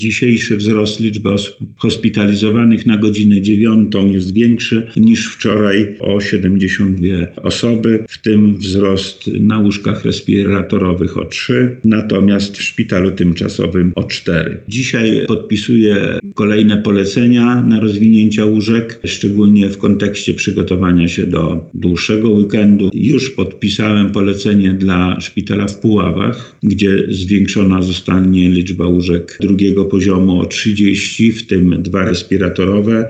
Dzisiejszy wzrost liczby osób hospitalizowanych na godzinę 9 jest większy niż wczoraj o 72 osoby, w tym wzrost na łóżkach respiratorowych o 3, natomiast w szpitalu tymczasowym o 4. Dzisiaj podpisuję kolejne polecenia na rozwinięcie łóżek, szczególnie w kontekście przygotowania się do dłuższego weekendu. Już podpisałem polecenie dla szpitala w Puławach, gdzie zwiększona zostanie liczba łóżek drugiego poziomu o 30, w tym 2 respiratorowe.